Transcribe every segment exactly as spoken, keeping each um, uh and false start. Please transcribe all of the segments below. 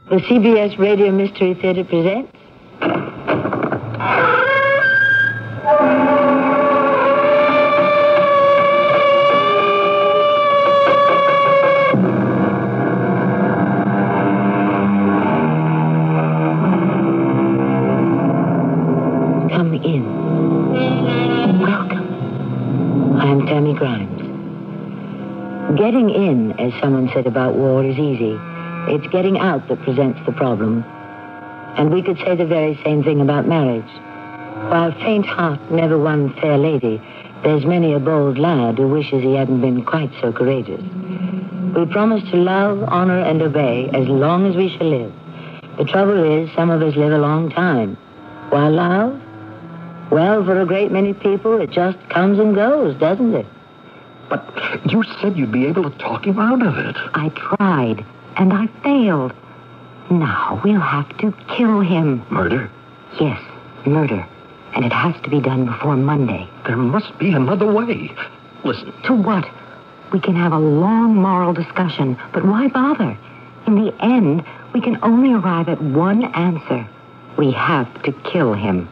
The C B S Radio Mystery Theater presents... Come in. Welcome. I'm Tammy Grimes. Getting in, as someone said about war, is easy. It's getting out that presents the problem. And we could say the very same thing about marriage. While faint heart never won fair lady, there's many a bold lad who wishes he hadn't been quite so courageous. We promise to love, honor, and obey as long as we shall live. The trouble is, some of us live a long time. While love? Well, for a great many people, it just comes and goes, doesn't it? But you said you'd be able to talk him out of it. I tried. And I failed. Now we'll have to kill him. Murder? Yes, murder. And it has to be done before Monday. There must be another way. Listen. To what? We can have a long moral discussion, but why bother? In the end, we can only arrive at one answer. We have to kill him.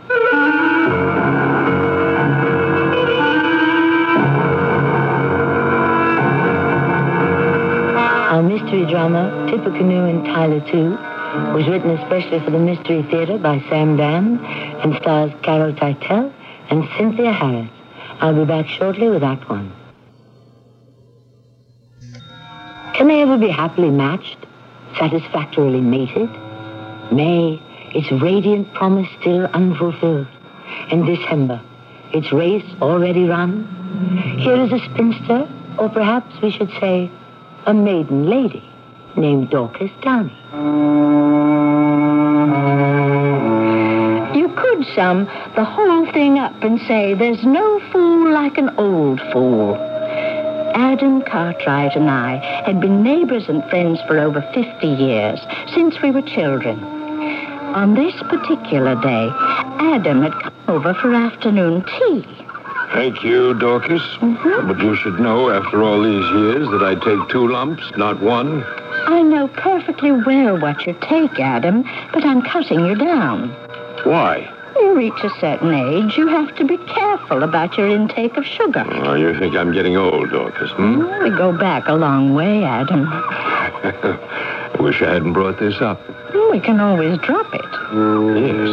Our mystery drama, Tippecanoe and Tyler two, was written especially for the Mystery Theater by Sam Dann and stars Carol Teitel and Cynthia Harris. I'll be back shortly with Act One. Can they ever be happily matched, satisfactorily mated? May, its radiant promise still unfulfilled. And December, its race already run. Here is a spinster, or perhaps we should say, a maiden lady named Dorcas Downey. You could sum the whole thing up and say there's no fool like an old fool. Adam Cartwright and I had been neighbors and friends for over fifty years, since we were children. On this particular day, Adam had come over for afternoon tea. Thank you, Dorcas. Mm-hmm. But you should know, after all these years, that I take two lumps, not one. I know perfectly well what you take, Adam, but I'm cutting you down. Why? You reach a certain age, you have to be careful about your intake of sugar. Oh, you think I'm getting old, Dorcas, hmm? Well, we go back a long way, Adam. I wish I hadn't brought this up. Well, we can always drop it. Yes.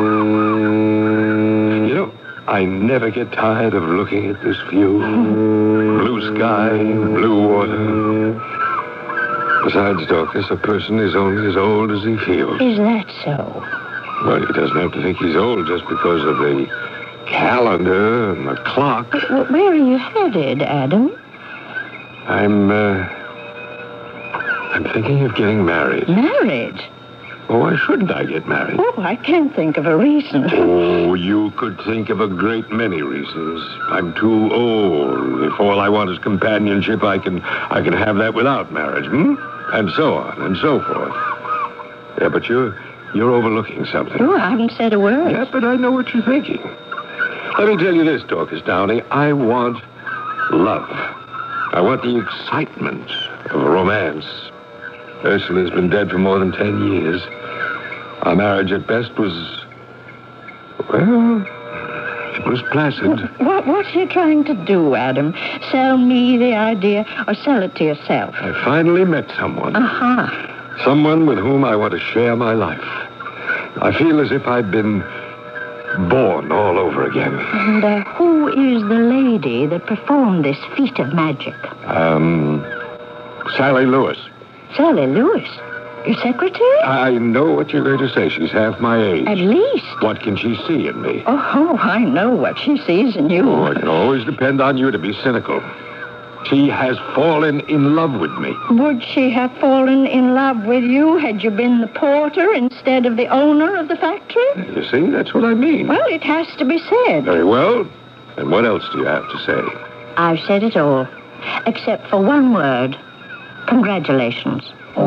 You know, I never get tired of looking at this view. Blue sky, blue water. Besides, Dorcas, a person is only as old as he feels. Is that so? Well, he doesn't have to think he's old just because of the calendar and the clock. But where are you headed, Adam? I'm, uh... I'm thinking of getting married. Married? Oh, why shouldn't I get married? Oh, I can't think of a reason. Oh, you could think of a great many reasons. I'm too old. If all I want is companionship, I can I can have that without marriage, hmm? And so on, and so forth. Yeah, but you're, you're overlooking something. Oh, I haven't said a word. Yeah, but I know what you're thinking. Let me tell you this, Dorcas Downey. I want love. I want the excitement of romance. Ursula's been dead for more than ten years. Our marriage at best was, well, it was placid. What, what's he trying to do, Adam? Sell me the idea or sell it to yourself? I finally met someone. Aha. Uh-huh. Someone with whom I want to share my life. I feel as if I'd been born all over again. And uh, who is the lady that performed this feat of magic? Um, Sally Lewis. Sally Lewis? Your secretary? I know what you're going to say. She's half my age. At least. What can she see in me? Oh, I know what she sees in you. Oh, I can always depend on you to be cynical. She has fallen in love with me. Would she have fallen in love with you had you been the porter instead of the owner of the factory? You see, that's what I mean. Well, it has to be said. Very well. And what else do you have to say? I've said it all, except for one word. Congratulations.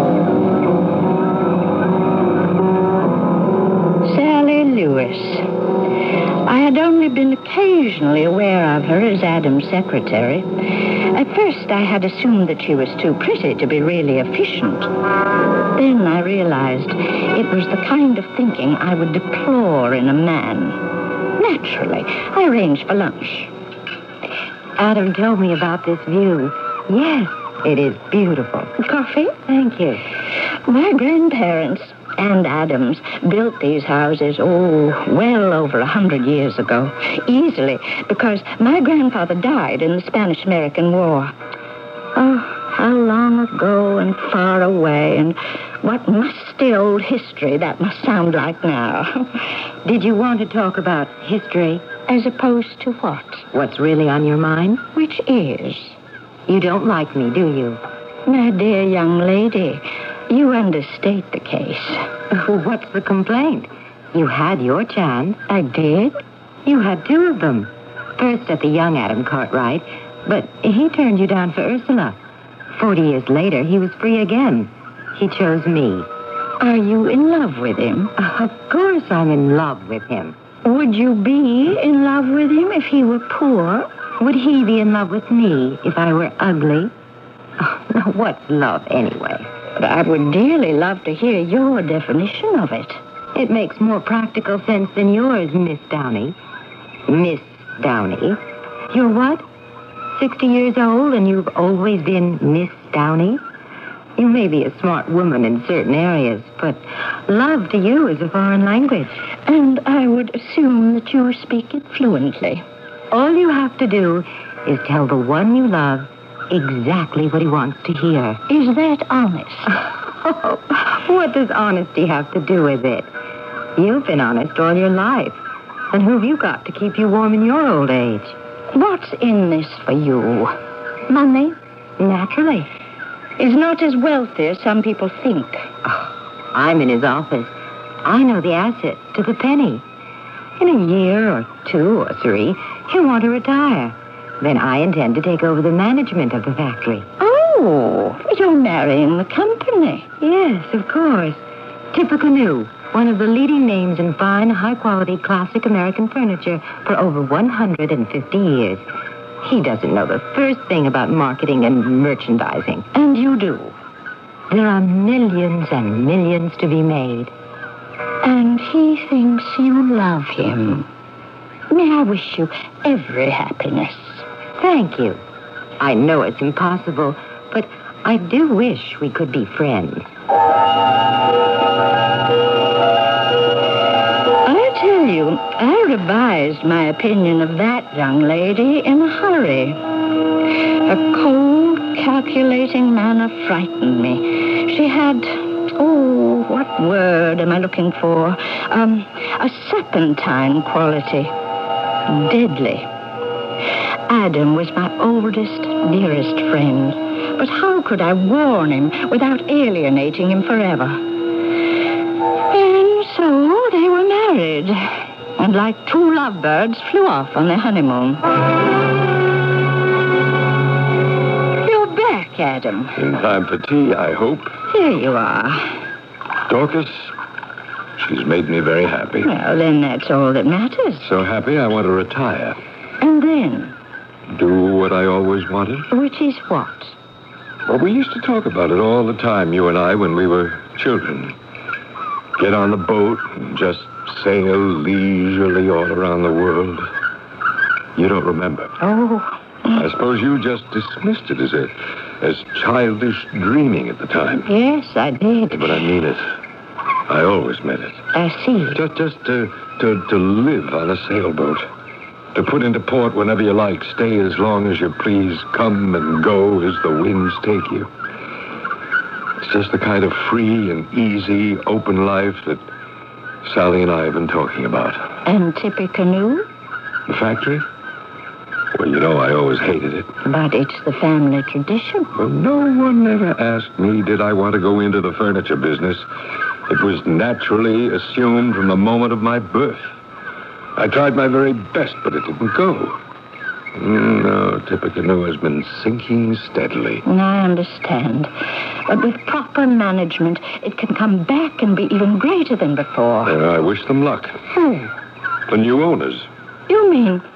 Sally Lewis. I had only been occasionally aware of her as Adam's secretary. At first, I had assumed that she was too pretty to be really efficient. Then I realized it was the kind of thinking I would deplore in a man. Naturally, I arranged for lunch. Adam told me about this view. Yes, it is beautiful. Coffee? Thank you. My grandparents and Adams built these houses, oh, well over a hundred years ago. Easily, because my grandfather died in the Spanish-American War. Oh, how long ago and far away, and what musty old history that must sound like now. Did you want to talk about history? As opposed to what? What's really on your mind? Which is? You don't like me, do you? My dear young lady, you understate the case. What's the complaint? You had your chance. I did? You had two of them. First at the young Adam Cartwright, but he turned you down for Ursula. Forty years later, he was free again. He chose me. Are you in love with him? Of course I'm in love with him. Would you be in love with him if he were poor? Would he be in love with me if I were ugly? Oh, now, what's love anyway? But I would dearly love to hear your definition of it. It makes more practical sense than yours, Miss Downey. Miss Downey. You're what? Sixty years old and you've always been Miss Downey? You may be a smart woman in certain areas, but love to you is a foreign language. And I would assume that you speak it fluently. All you have to do is tell the one you love exactly what he wants to hear. Is that honest? What does honesty have to do with it? You've been honest all your life. And who've you got to keep you warm in your old age? What's in this for you? Money? Naturally. Is not as wealthy as some people think. Oh, I'm in his office. I know the assets to the penny. In a year or two or three, he'll want to retire. Then I intend to take over the management of the factory. Oh, you're marrying the company. Yes, of course. Tippecanoe, one of the leading names in fine, high-quality, classic American furniture for over one hundred fifty years. He doesn't know the first thing about marketing and merchandising. And you do? There are millions and millions to be made. And he thinks you love him. May I wish you every happiness. Thank you. I know it's impossible, but I do wish we could be friends. I tell you, I revised my opinion of that young lady in a hurry. Her cold, calculating manner frightened me. She had, oh, what word am I looking for? Um, a serpentine quality. Deadly. Adam was my oldest, dearest friend. But how could I warn him without alienating him forever? And so they were married. And like two lovebirds, flew off on their honeymoon. You're back, Adam. In time for tea, I hope. Here you are. Dorcas, she's made me very happy. Well, then that's all that matters. So happy I want to retire. And then? Do what I always wanted. Which is what? Well, we used to talk about it all the time, you and I, when we were children. Get on the boat and just sail leisurely all around the world. You don't remember. Oh. I suppose you just dismissed it as a as childish dreaming at the time. Yes, I did. But I mean it. I always meant it. I see. Just, just to, to, to live on a sailboat. To put into port whenever you like. Stay as long as you please. Come and go as the winds take you. It's just the kind of free and easy, open life that Sally and I have been talking about. And Tippecanoe? The factory? Well, you know I always hated it. But it's the family tradition. Well, no one ever asked me did I want to go into the furniture business. It was naturally assumed from the moment of my birth. I tried my very best, but it didn't go. No, Tippecanoe has been sinking steadily. I understand. But with proper management, it can come back and be even greater than before. Uh, I wish them luck. Who? The new owners. You mean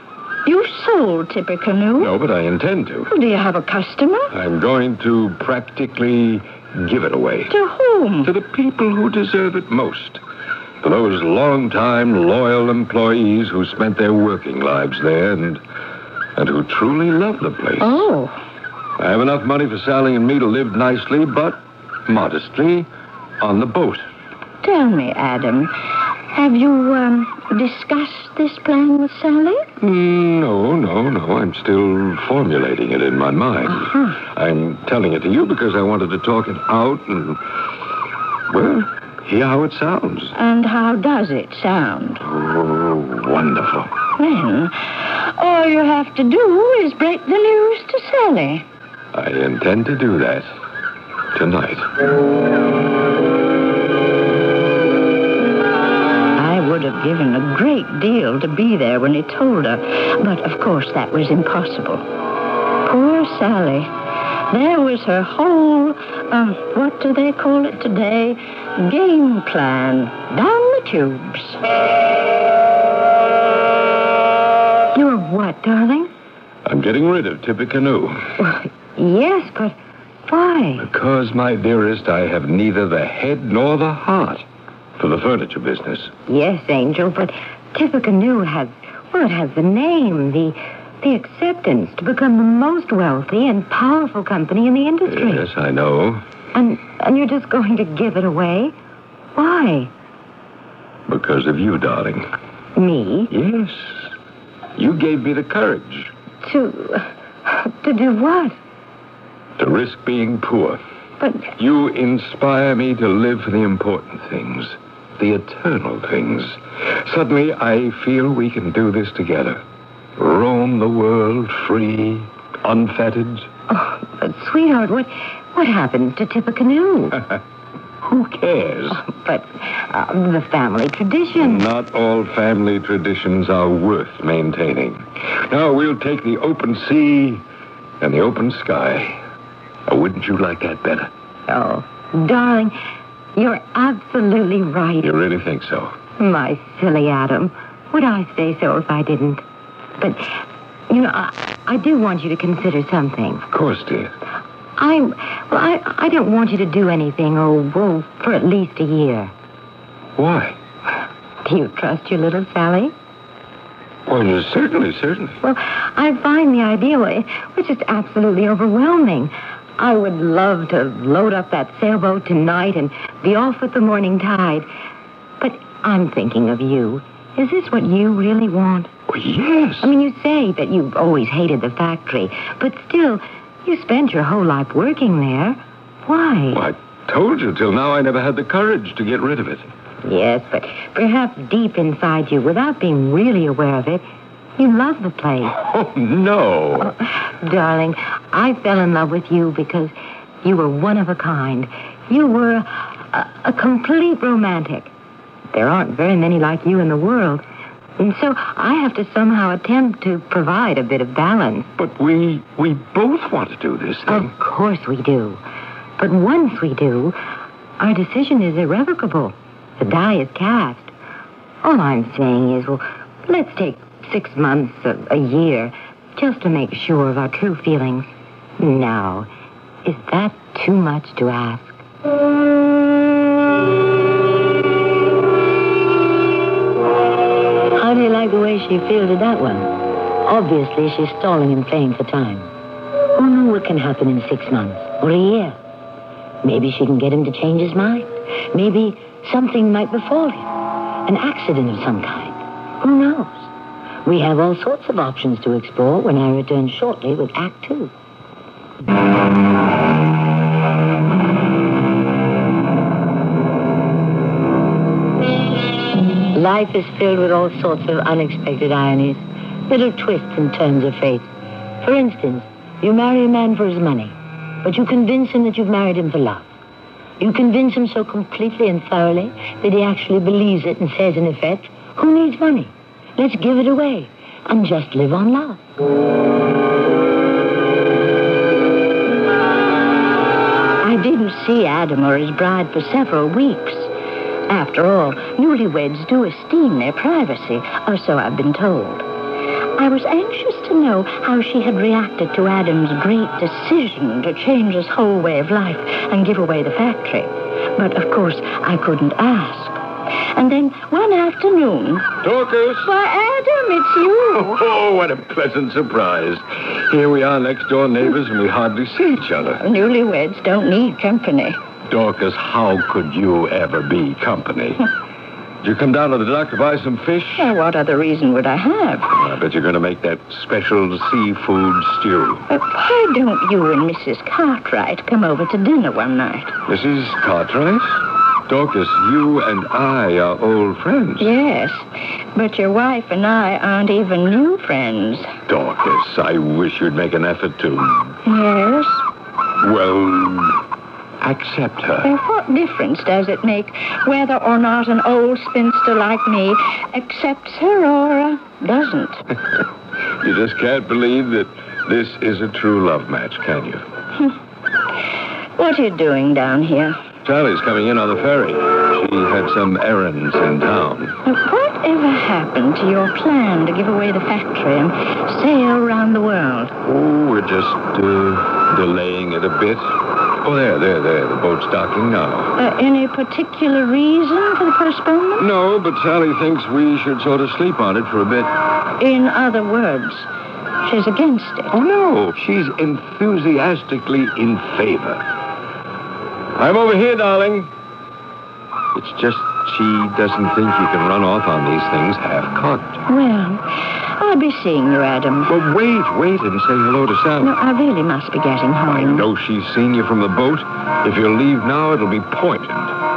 You sold Tippecanoe? No, but I intend to. Do you have a customer? I'm going to practically give it away. To whom? To the people who deserve it most. To those long-time, loyal employees who spent their working lives there and, and who truly love the place. Oh. I have enough money for Sally and me to live nicely, but modestly, on the boat. Tell me, Adam, have you um, discussed this plan with Sally? Mm, no, no, no. I'm still formulating it in my mind. Uh-huh. I'm telling it to you because I wanted to talk it out and, well, hear how it sounds. And how does it sound? Oh, wonderful. Then, all you have to do is break the news to Sally. I intend to do that tonight. I would have given a great deal to be there when he told her, but of course that was impossible. Poor Sally. There was her whole, uh, what do they call it today, game plan, down the tubes. You're what, darling? I'm getting rid of Tippecanoe. Well, yes, but why? Because, my dearest, I have neither the head nor the heart for the furniture business. Yes, Angel, but Tippecanoe has, well, it has the name, the the acceptance to become the most wealthy and powerful company in the industry. Yes, I know. And and you're just going to give it away? Why? Because of you, darling. Me? Yes. You gave me the courage To... to do what? to risk being poor. But... You inspire me to live for the important things, the eternal things. Suddenly, I feel we can do this together. Roam the world free, unfettered. Oh, but sweetheart, what what happened to Tippecanoe? Who cares? But uh, the family tradition. Not all family traditions are worth maintaining. Now, we'll take the open sea and the open sky. Or wouldn't you like that better? Oh, darling, you're absolutely right. You really think so? My silly Adam. Would I say so if I didn't? But, you know, I, I do want you to consider something. Of course, dear. I, well, I, I don't want you to do anything, oh, well, for at least a year. Why? Do you trust your little Sally? Well, certainly, certainly. Well, I find the idea, well, it was just absolutely overwhelming. I would love to load up that sailboat tonight and be off with the morning tide. But I'm thinking of you. Is this what you really want? Oh, yes. I mean, you say that you've always hated the factory, but still, you spent your whole life working there. Why? Well, I told you, till now I never had the courage to get rid of it. Yes, but perhaps deep inside you, without being really aware of it, you love the place. Oh, no. Oh, darling, I fell in love with you because you were one of a kind. You were a, a complete romantic. There aren't very many like you in the world. And so I have to somehow attempt to provide a bit of balance. But we we both want to do this thing. Of course we do. But once we do, our decision is irrevocable. The die is cast. All I'm saying is, well, let's take six months, a, a year, just to make sure of our true feelings. Now, is that too much to ask? How do you like the way she fielded that one? Obviously, she's stalling and playing for time. Who knows what can happen in six months or a year? Maybe she can get him to change his mind. Maybe something might befall him. An accident of some kind. Who knows? We have all sorts of options to explore when I return shortly with Act Two. Life is filled with all sorts of unexpected ironies, little twists and turns of fate. For instance, you marry a man for his money, but you convince him that you've married him for love. You convince him so completely and thoroughly that he actually believes it and says, in effect, who needs money? Let's give it away and just live on love. I didn't see Adam or his bride for several weeks. After all, newlyweds do esteem their privacy, or so I've been told. I was anxious to know how she had reacted to Adam's great decision to change his whole way of life and give away the factory. But, of course, I couldn't ask. And then one afternoon... Dorcas! Why, Adam, it's you. Oh, what a pleasant surprise. Here we are, next-door neighbors, and we hardly see each other. Newlyweds don't need company. Dorcas, how could you ever be company? Did you come down to the dock to buy some fish? Well, what other reason would I have? I bet you're going to make that special seafood stew. Uh, why don't you and Missus Cartwright come over to dinner one night? Missus Cartwright? Dorcas, you and I are old friends. Yes, but your wife and I aren't even new friends. Dorcas, I wish you'd make an effort to... Yes? Well, accept her. Well, what difference does it make whether or not an old spinster like me accepts her or uh, doesn't? You just can't believe that this is a true love match, can you? What are you doing down here? Sally's coming in on the ferry. She had some errands in town. Whatever happened to your plan to give away the factory and sail around the world? Oh, we're just uh, delaying it a bit. Oh, there, there, there. The boat's docking now. Uh, any particular reason for the postponement? No, but Sally thinks we should sort of sleep on it for a bit. In other words, she's against it. Oh, no. She's enthusiastically in favor. I'm over here, darling. It's just she doesn't think you can run off on these things half-cocked. Well, I'll be seeing you, Adam. Well, wait, wait and say hello to Sally. No, I really must be getting home. I know she's seen you from the boat. If you leave now, it'll be pointed.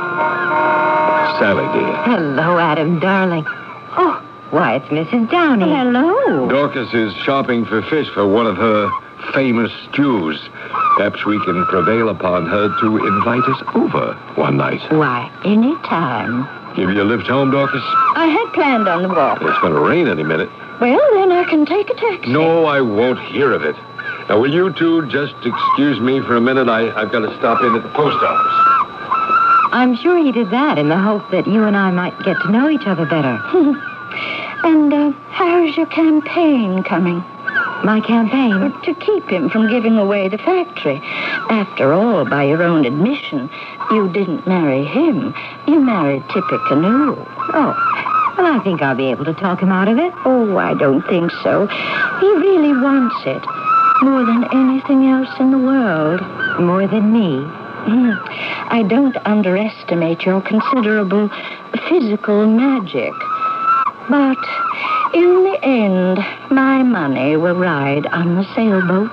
Sally, dear. Hello, Adam, darling. Oh, why, it's Missus Downey. Hello. Dorcas is shopping for fish for one of her famous stews. Perhaps we can prevail upon her to invite us over one night. Why, any time. Give you a lift home, Dorcas? I had planned on the walk. It's going to rain any minute. Well, then I can take a taxi. No, I won't hear of it. Now, will you two just excuse me for a minute? I, I've got to stop in at the post office. I'm sure he did that in the hope that you and I might get to know each other better. And uh, how's your campaign coming? My campaign? To keep him from giving away the factory. After all, by your own admission, you didn't marry him. You married Tippy Canoe. Oh, well, I think I'll be able to talk him out of it. Oh, I don't think so. He really wants it. More than anything else in the world. More than me. Mm. I don't underestimate your considerable physical magic. But in the end, my money will ride on the sailboat.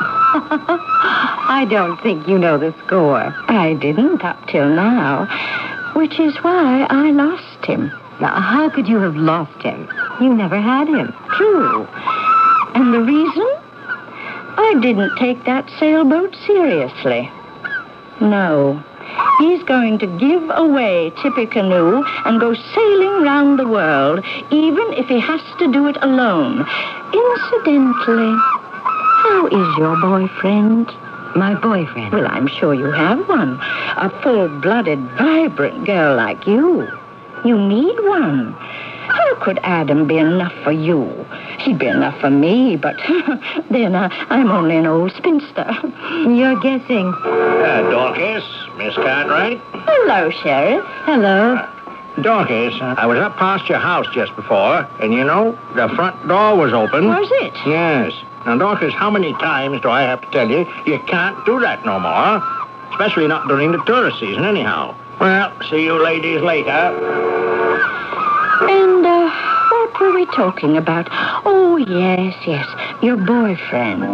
I don't think you know the score. I didn't up till now, which is why I lost him. Now, how could you have lost him? You never had him. True. And the reason? I didn't take that sailboat seriously. No. He's going to give away Tippy Canoe and go sailing round the world, even if he has to do it alone. Incidentally, how is your boyfriend? My boyfriend? Well, I'm sure you have one. A full-blooded, vibrant girl like you. You need one. How could Adam be enough for you? He'd be enough for me, but then uh, I'm only an old spinster. You're guessing. Uh, Dorcas, Miss Cartwright. Hello, Sheriff. Hello. Uh, Dorcas, uh, I was up past your house just before, and you know, the front door was open. Was it? Yes. Now, Dorcas, how many times do I have to tell you you can't do that no more? Especially not during the tourist season, anyhow. Well, see you ladies later. And, uh, what were we talking about? Oh, yes, yes, your boyfriend.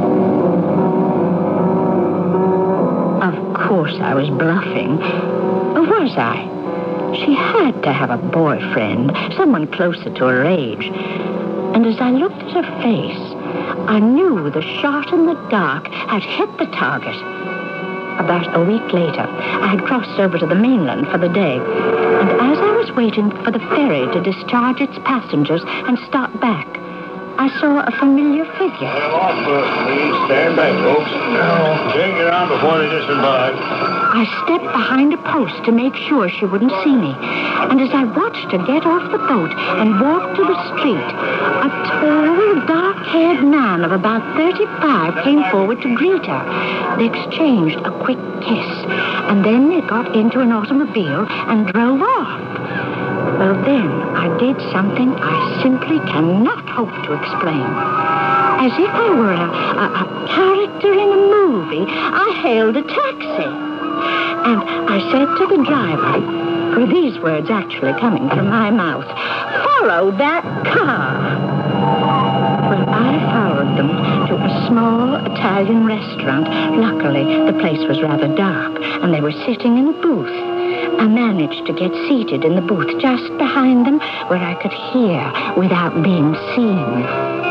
Of course I was bluffing. Or was I? She had to have a boyfriend, someone closer to her age. And as I looked at her face, I knew the shot in the dark had hit the target. About a week later, I had crossed over to the mainland for the day. And as I was waiting for the ferry to discharge its passengers and start back, I saw a familiar figure. Off, please. Stand back, folks. Now, take her on before they disembark. I stepped behind a post to make sure she wouldn't see me. And as I watched her get off the boat and walk to the street, a tall, dark-haired man of about thirty-five came forward to greet her. They exchanged a quick kiss, and then they got into an automobile and drove off. Well, then I did something I simply cannot hope to explain. As if I were a, a, a character in a movie, I hailed a taxi. And I said to the driver, were these words actually coming from my mouth, "Follow that car." Well, I followed them to a small Italian restaurant. Luckily, the place was rather dark, and they were sitting in a booth. I managed to get seated in the booth just behind them where I could hear without being seen.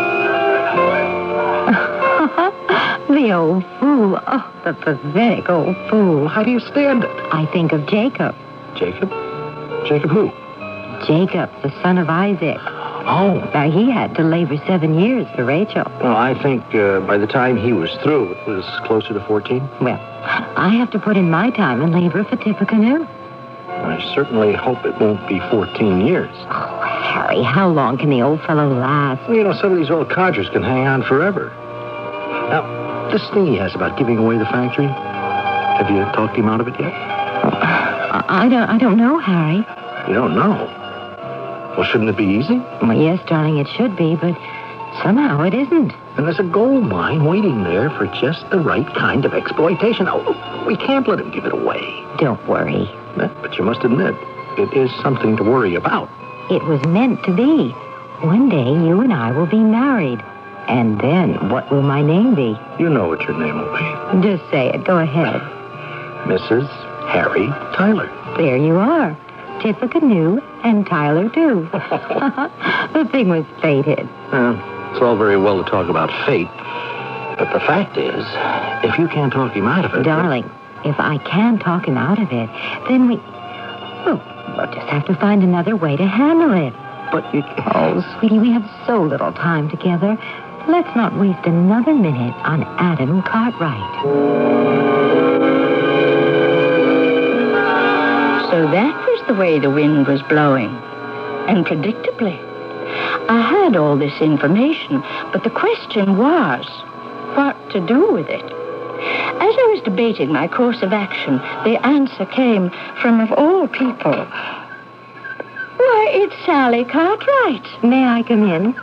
The old fool. Oh, the pathetic old fool. How do you stand it? I think of Jacob. Jacob? Jacob who? Jacob, the son of Isaac. Oh. Now, he had to labor seven years for Rachel. Well, I think uh, by the time he was through, it was closer to fourteen. Well, I have to put in my time and labor for Tippecanoe. I certainly hope it won't be fourteen years. Oh, Harry, how long can the old fellow last? Well, you know, some of these old codgers can hang on forever. Now, this thing he has about giving away the factory, have you talked him out of it yet? I, I don't I don't know, Harry. You don't know? Well, shouldn't it be easy? Well, yes, darling, it should be, but somehow it isn't. And there's a gold mine waiting there for just the right kind of exploitation. Oh, we can't let him give it away. Don't worry. But you must admit, it is something to worry about. It was meant to be. One day, you and I will be married. And then, what will my name be? You know what your name will be. Just say it. Go ahead. Missus Harry Tyler. There you are. Tippecanoe and Tyler, too. The thing was fated. Well, it's all very well to talk about fate. But the fact is, if you can't talk him out of it... Darling, if I can talk him out of it, then we... Well, we'll just have to find another way to handle it. But you... Oh, sweetie, we have so little time together. Let's not waste another minute on Adam Cartwright. So that was the way the wind was blowing. And predictably. I had all this information, but the question was, what to do with it? As I was debating my course of action, the answer came from, of all people, why, it's Sally Cartwright. May I come in?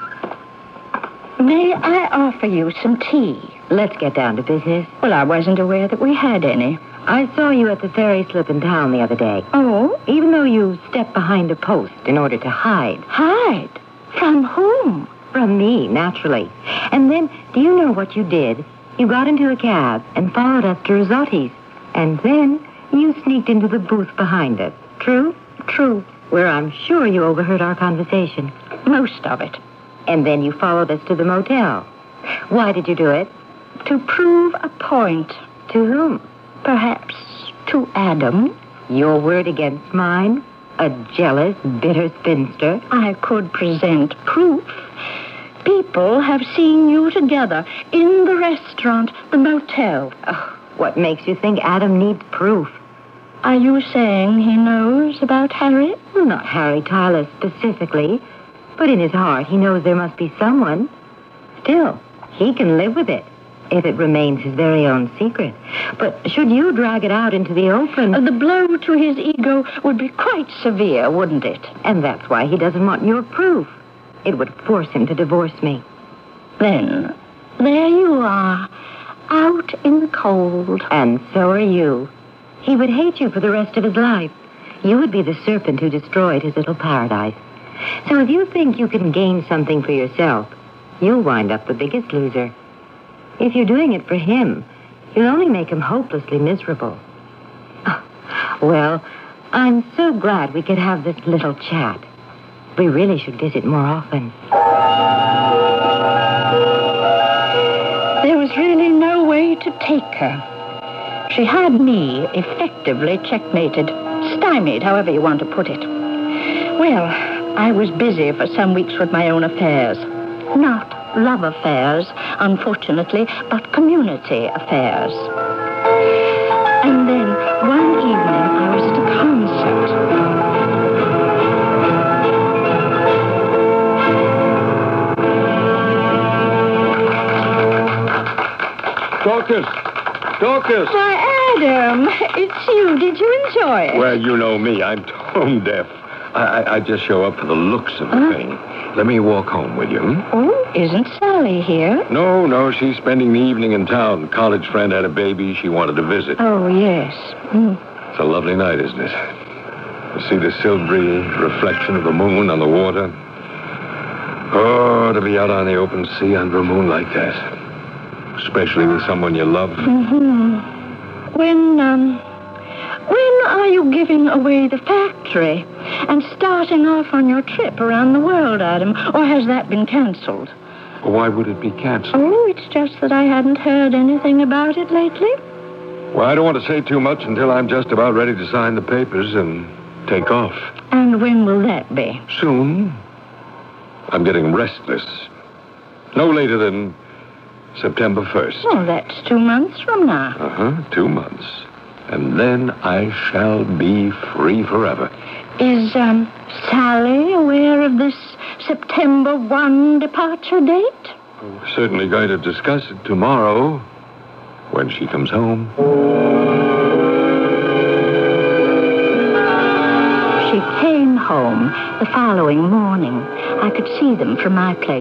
May I offer you some tea? Let's get down to business. Well, I wasn't aware that we had any. I saw you at the ferry slip in town the other day. Oh? Even though you stepped behind a post in order to hide. Hide? From whom? From me, naturally. And then, do you know what you did? You got into a cab and followed us to Rizzotti's. And then you sneaked into the booth behind us. True? True. Where I'm sure you overheard our conversation. Most of it. And then you followed us to the motel. Why did you do it? To prove a point. To whom? Perhaps to Adam. Your word against mine? A jealous, bitter spinster? I could present proof. People have seen you together in the restaurant, the motel. Oh, what makes you think Adam needs proof? Are you saying he knows about Harry? Well, not Harry Tyler specifically, but in his heart he knows there must be someone. Still, he can live with it if it remains his very own secret. But should you drag it out into the open... Uh, the blow to his ego would be quite severe, wouldn't it? And that's why he doesn't want your proof. It would force him to divorce me. Then, there you are, out in the cold. And so are you. He would hate you for the rest of his life. You would be the serpent who destroyed his little paradise. So if you think you can gain something for yourself, you'll wind up the biggest loser. If you're doing it for him, you'll only make him hopelessly miserable. Oh, well, I'm so glad we could have this little chat. We really should visit more often. There was really no way to take her. She had me effectively checkmated, stymied, however you want to put it. Well, I was busy for some weeks with my own affairs. Not love affairs, unfortunately, but community affairs. And then, one evening, I was at a concert. Dorcas! Dorcas! Why, Adam, it's you. Did you enjoy it? Well, you know me. I'm tone deaf. I, I, I just show up for the looks of the Huh? thing. Let me walk home with you. Hmm? Oh, isn't Sally here? No, no, she's spending the evening in town. College friend had a baby she wanted to visit. Oh, yes. Mm. It's a lovely night, isn't it? You see the silvery reflection of the moon on the water. Oh, to be out on the open sea under a moon like that. Especially with someone you love. Mm-hmm. When, um... When are you giving away the factory and starting off on your trip around the world, Adam? Or has that been cancelled? Well, why would it be canceled? Oh, it's just that I hadn't heard anything about it lately. Well, I don't want to say too much until I'm just about ready to sign the papers and take off. And when will that be? Soon. I'm getting restless. No later than September first. Oh, that's two months from now. Uh-huh, two months. And then I shall be free forever. Is, um, Sally aware of this September first departure date? We're certainly going to discuss it tomorrow when she comes home. She came home the following morning. I could see them from my place.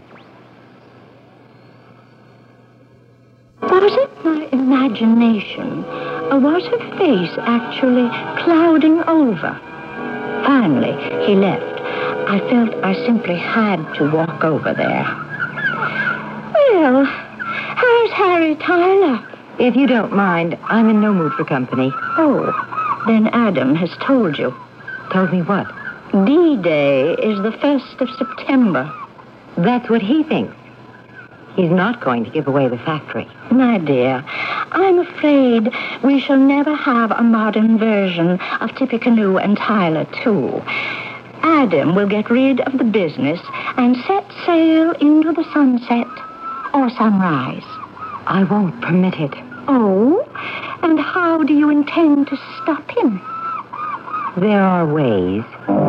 Was it my imagination, or was her face actually clouding over? Finally, he left. I felt I simply had to walk over there. Well, how's Harry Tyler? If you don't mind, I'm in no mood for company. Oh, then Adam has told you. Told me what? D-Day is the first of September. That's what he thinks. He's not going to give away the factory. My dear, I'm afraid we shall never have a modern version of Tippecanoe and Tyler, too. Adam will get rid of the business and set sail into the sunset or sunrise. I won't permit it. Oh? And how do you intend to stop him? There are ways.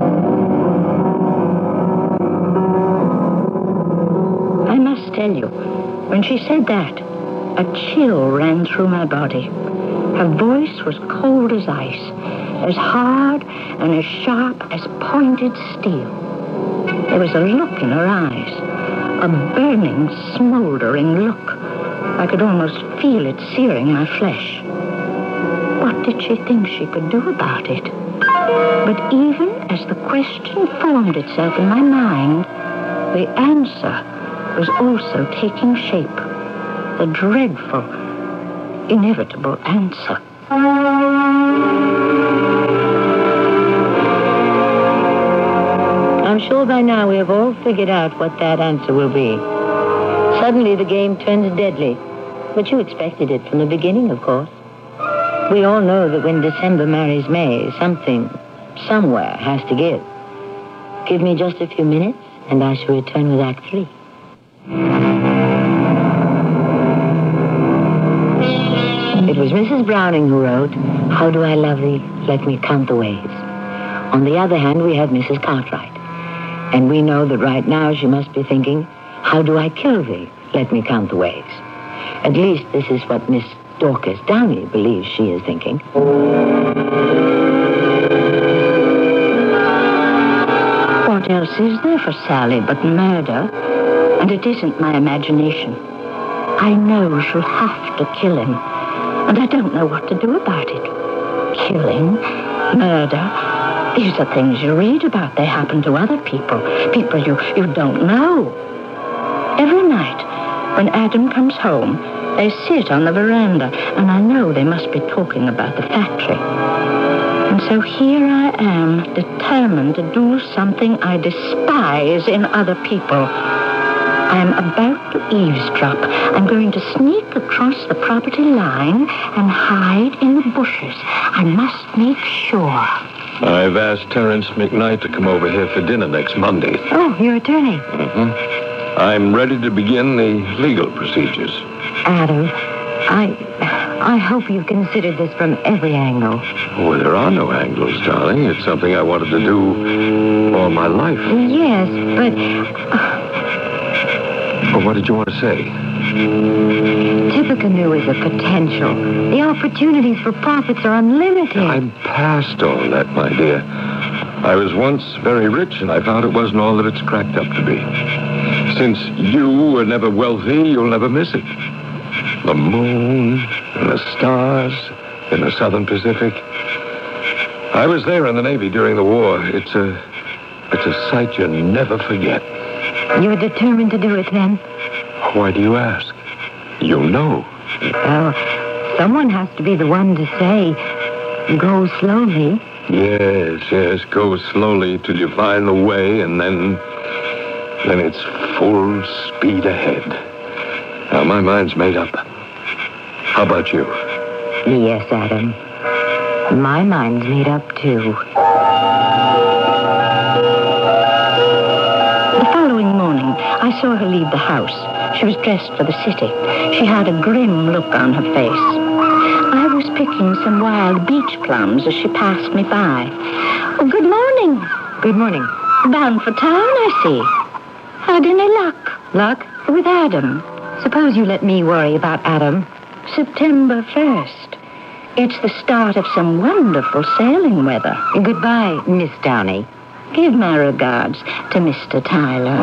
I must tell you, when she said that, a chill ran through my body. Her voice was cold as ice, as hard and as sharp as pointed steel. There was a look in her eyes, a burning, smoldering look. I could almost feel it searing my flesh. What did she think she could do about it? But even as the question formed itself in my mind, the answer was also taking shape. The dreadful, inevitable answer. I'm sure by now we have all figured out what that answer will be. Suddenly the game turns deadly. But you expected it from the beginning, of course. We all know that when December marries May, something, somewhere, has to give. Give me just a few minutes, and I shall return with Act Three. It was Missus Browning who wrote, "How do I love thee? Let me count the ways." On the other hand, we have Missus Cartwright. And we know that right now she must be thinking, "How do I kill thee? Let me count the ways." At least this is what Miss Dorcas Downey believes she is thinking. What else is there for Sally but murder? And it isn't my imagination. I know she'll have to kill him. And I don't know what to do about it. Killing, murder, these are things you read about. They happen to other people, people you, you don't know. Every night, when Adam comes home, they sit on the veranda, and I know they must be talking about the factory. And so here I am, determined to do something I despise in other people. I am about to eavesdrop. I'm going to sneak across the property line and hide in the bushes. I must make sure. I've asked Terence McKnight to come over here for dinner next Monday. Oh, your attorney. Mm-hmm. I'm ready to begin the legal procedures. Adam, I... I hope you've considered this from every angle. Oh, there are no angles, darling. It's something I wanted to do all my life. Yes, but... Oh, what did you want to say? Tippecanoe is a potential. The opportunities for profits are unlimited. I'm past all that, my dear. I was once very rich, and I found it wasn't all that it's cracked up to be. Since you were never wealthy, you'll never miss it. The moon and the stars in the Southern Pacific. I was there in the Navy during the war. It's a, it's a sight you never forget. You're determined to do it, then? Why do you ask? You know. Well, someone has to be the one to say, go slowly. Yes, yes, go slowly till you find the way, and then... then it's full speed ahead. Now, my mind's made up. How about you? Yes, Adam. My mind's made up, too. The following morning, I saw her leave the house. She was dressed for the city. She had a grim look on her face. I was picking some wild beach plums as she passed me by. Oh, good morning. Good morning. Bound for town, I see. Had any luck? Luck? With Adam. Suppose you let me worry about Adam. September first. It's the start of some wonderful sailing weather. Goodbye, Miss Downey. Give my regards to Mister Tyler.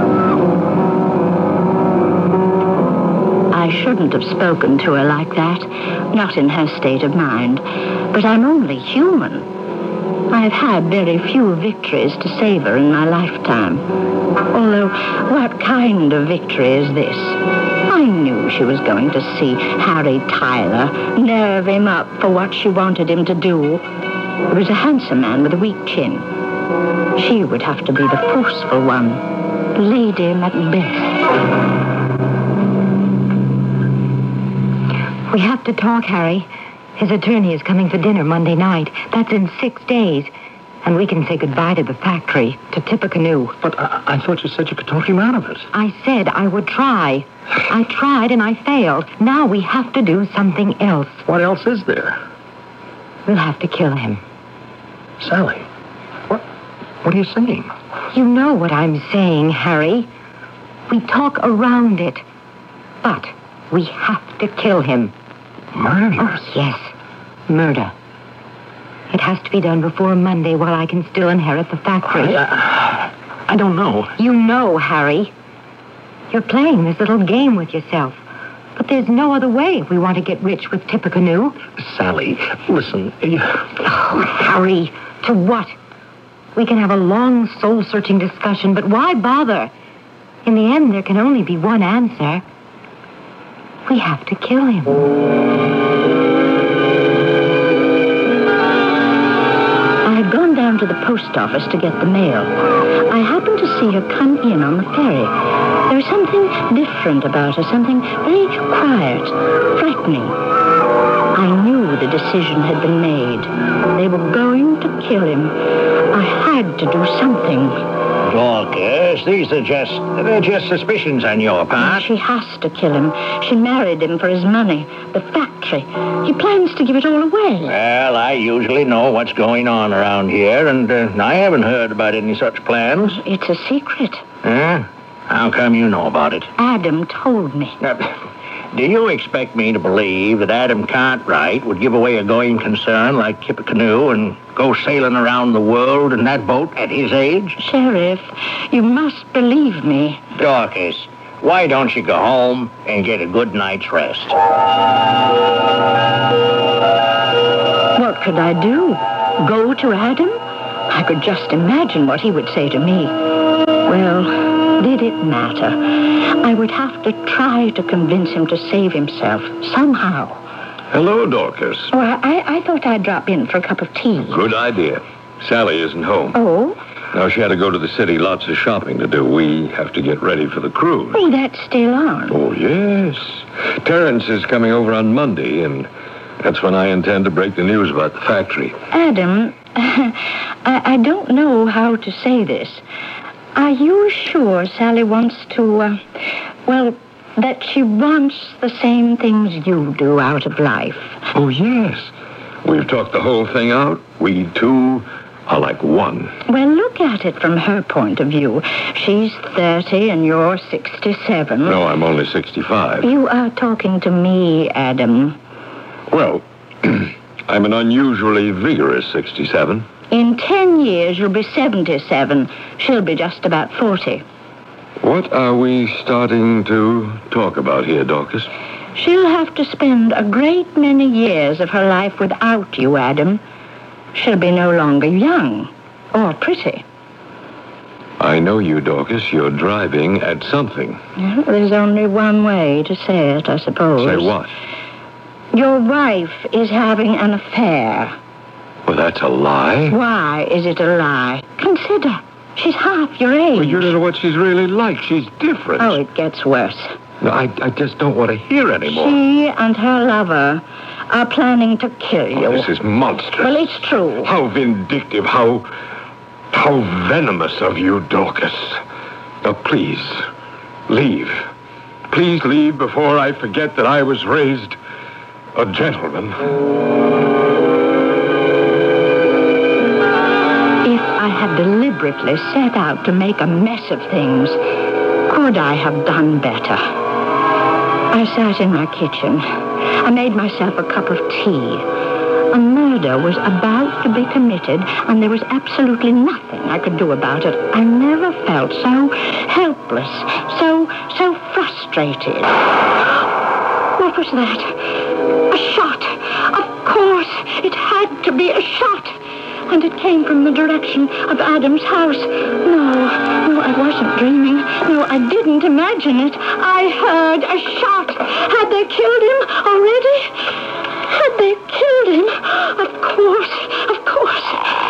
I shouldn't have spoken to her like that, not in her state of mind. But I'm only human. I've had very few victories to savor in my lifetime. Although, what kind of victory is this? I knew she was going to see Harry Tyler, nerve him up for what she wanted him to do. He was a handsome man with a weak chin. She would have to be the forceful one, Lady Macbeth. We have to talk, Harry. His attorney is coming for dinner Monday night. That's in six days. And we can say goodbye to the factory, to Tippecanoe. But I, I thought you said you could talk him out of it. I said I would try. I tried and I failed. Now we have to do something else. What else is there? We'll have to kill him. Sally, what, what are you saying? You know what I'm saying, Harry. We talk around it. But we have to kill him. Murder? Oh, yes. Murder. It has to be done before Monday while I can still inherit the factory. I, I, I don't know. You know, Harry. You're playing this little game with yourself. But there's no other way if we want to get rich with Tippecanoe. Sally, listen. You... Oh, Harry, to what? We can have a long, soul-searching discussion, but why bother? In the end, there can only be one answer. We have to kill him. I had gone down to the post office to get the mail. I happened to see her come in on the ferry. There was something different about her, something very quiet, frightening. I knew the decision had been made. They were going to kill him. I had to do something. Dorcas, these are just, they're just suspicions on your part. She has to kill him. She married him for his money, the factory. He plans to give it all away. Well, I usually know what's going on around here, and uh, I haven't heard about any such plans. It's a secret. Huh? How come you know about it? Adam told me. Now, do you expect me to believe that Adam Cartwright would give away a going concern like Tippecanoe and go sailing around the world in that boat at his age? Sheriff, you must believe me. Dorcas, why don't you go home and get a good night's rest? What could I do? Go to Adam? I could just imagine what he would say to me. Well, did it matter? I would have to try to convince him to save himself, somehow. Hello, Dorcas. Oh, I, I thought I'd drop in for a cup of tea. Good idea. Sally isn't home. Oh? Now, she had to go to the city. Lots of shopping to do. We have to get ready for the cruise. Oh, that's still on. Oh, yes. Terence is coming over on Monday, and that's when I intend to break the news about the factory. Adam, I, I don't know how to say this. Are you sure Sally wants to, uh, well, that she wants the same things you do out of life? Oh, yes. We've talked the whole thing out. We two are like one. Well, look at it from her point of view. She's thirty and you're sixty-seven. No, I'm only sixty-five. You are talking to me, Adam. Well, I'm an unusually vigorous sixty-seven. In ten years, you'll be seventy-seven. She'll be just about forty. What are we starting to talk about here, Dorcas? She'll have to spend a great many years of her life without you, Adam. She'll be no longer young or pretty. I know you, Dorcas. You're driving at something. Well, there's only one way to say it, I suppose. Say what? Your wife is having an affair. Well, that's a lie. Why is it a lie? Consider, she's half your age. Well, you don't know what she's really like. She's different. Oh, it gets worse. No, I, I just don't want to hear anymore. She and her lover are planning to kill you. Oh, this is monstrous. Well, it's true. How vindictive, how... how venomous of you, Dorcas. Now, please, leave. Please leave before I forget that I was raised a gentleman. If I had deliberately set out to make a mess of things, could I have done better? I sat in my kitchen. I made myself a cup of tea. A murder was about to be committed, and there was absolutely nothing I could do about it. I never felt so helpless, so, so frustrated. What was that? A shot. Of course, it had to be a shot. And it came from the direction of Adam's house. No, no, I wasn't dreaming. No, I didn't imagine it. I heard a shot. Had they killed him already? Had they killed him? Of course, of course.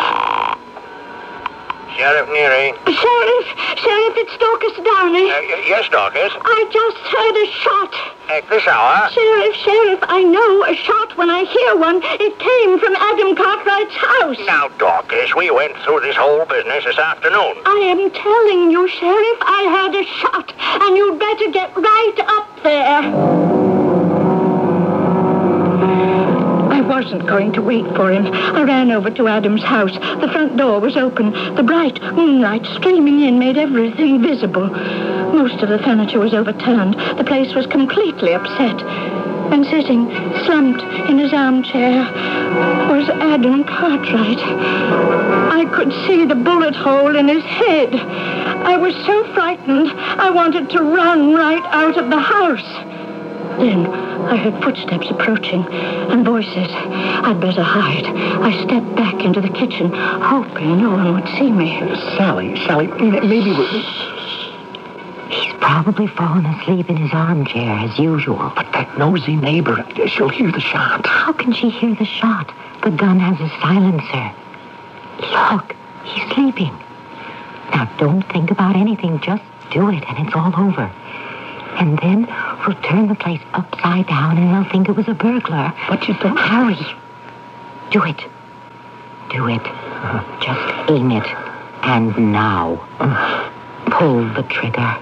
Sheriff Neary. Sheriff, Sheriff, it's Dorcas Downey. Uh, y- yes, Dorcas. I just heard a shot. At this hour? Sheriff, Sheriff, I know a shot when I hear one. It came from Adam Cartwright's house. Now, Dorcas, we went through this whole business this afternoon. I am telling you, Sheriff, I heard a shot, and you'd better get right up there. I wasn't going to wait for him. I ran over to Adam's house. The front door was open. The bright moonlight streaming in made everything visible. Most of the furniture was overturned. The place was completely upset. And sitting, slumped in his armchair, was Adam Cartwright. I could see the bullet hole in his head. I was so frightened, I wanted to run right out of the house. Then I heard footsteps approaching and voices. I'd better hide. I stepped back into the kitchen, hoping no one would see me. Sally, Sally, maybe we... He's probably fallen asleep in his armchair, as usual. But that nosy neighbor, she'll hear the shot. How can she hear the shot? The gun has a silencer. Look, he's sleeping. Now, don't think about anything. Just do it, and it's all over. And then we'll turn the place upside down, and they'll think it was a burglar. But you don't... Hurry. Do it. Do it. Just aim it. And now. Pull the trigger.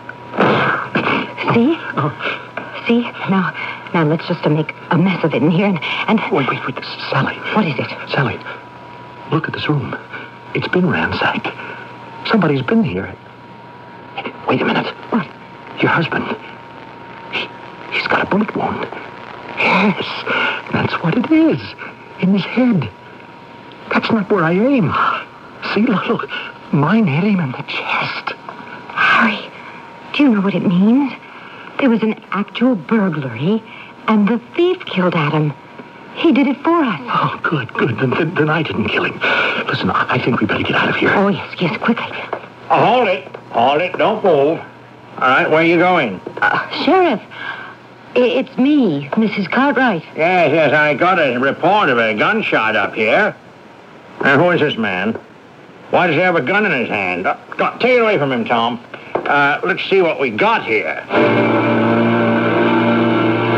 See? See? Now, now let's just make a mess of it in here and... and... Wait, wait, wait. Sally. What is it? Sally, look at this room. It's been ransacked. Somebody's been here. Wait a minute. What? Your husband. He, he's got a bullet wound. Yes, that's what it is. In his head. That's not where I aim. See, look, look. Mine hit him in the chest. Harry, do you know what it means? There was an actual burglary, and the thief killed Adam. He did it for us. Oh, good, good. Then, then, then I didn't kill him. Listen, I, I think we better get out of here. Oh, yes, yes, quickly. Oh, hold it. Hold it. Don't move. All right, where are you going? Uh, Sheriff, i- it's me, Missus Cartwright. Yes, yes, I got a report of a gunshot up here. Now, who is this man? Why does he have a gun in his hand? Uh, go- take it away from him, Tom. Uh, let's see what we got here.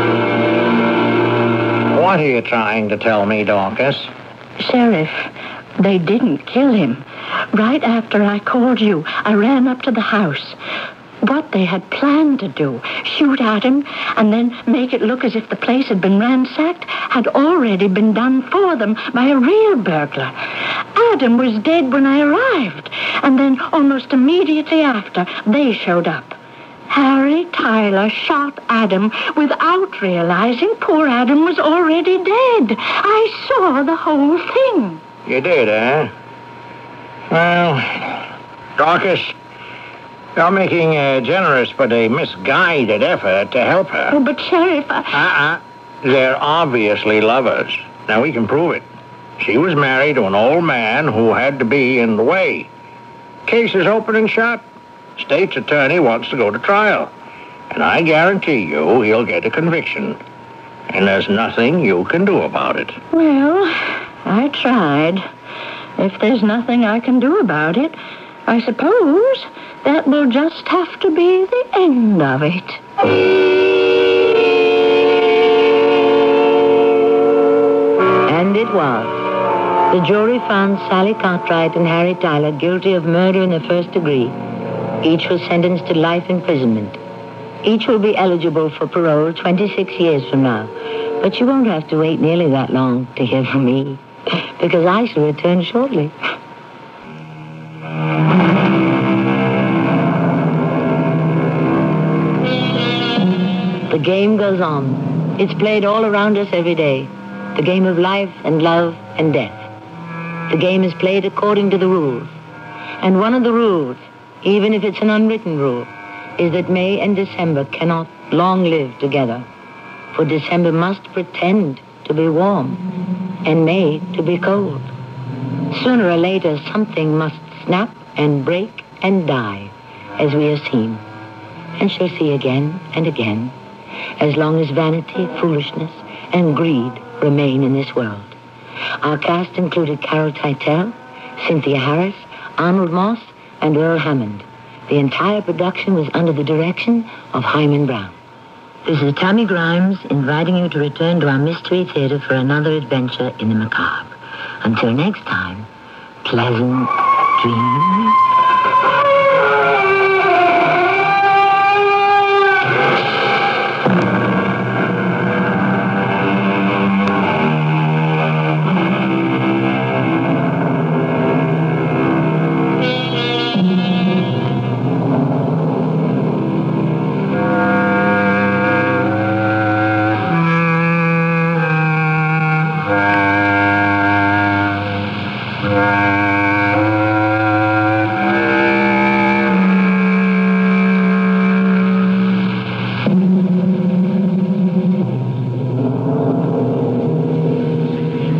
What are you trying to tell me, Dorcas? Sheriff, They didn't kill him. Right after I called you, I ran up to the house. What they had planned to do, shoot at him and then make it look as if the place had been ransacked, had already been done for them by a real burglar. Adam was dead when I arrived, and then almost immediately after, they showed up. Harry Tyler shot Adam without realizing poor Adam was already dead. I saw the whole thing. You did, eh? Well, Dorcas, you're making a generous but a misguided effort to help her. Oh, but Sheriff, I... Uh-uh. They're obviously lovers. Now, we can prove it. She was married to an old man who had to be in the way. Case is open and shut. State's attorney wants to go to trial. And I guarantee you he'll get a conviction. And there's nothing you can do about it. Well, I tried. If there's nothing I can do about it, I suppose that will just have to be the end of it. And it was. The jury found Sally Cartwright and Harry Tyler guilty of murder in the first degree. Each was sentenced to life imprisonment. Each will be eligible for parole twenty-six years from now. But you won't have to wait nearly that long to hear from me, because I shall return shortly. The game goes on. It's played all around us every day. The game of life and love and death. The game is played according to the rules. And one of the rules, even if it's an unwritten rule, is that May and December cannot long live together. For December must pretend to be warm and May to be cold. Sooner or later, something must snap and break and die, as we have seen, and shall see again and again, as long as vanity, foolishness, and greed remain in this world. Our cast included Carol Teitel, Cynthia Harris, Arnold Moss, and Earl Hammond. The entire production was under the direction of Hyman Brown. This is Tammy Grimes inviting you to return to our Mystery Theater for another adventure in the macabre. Until next time, pleasant dreams.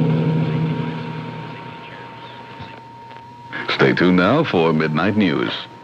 Stay tuned now for Midnight News.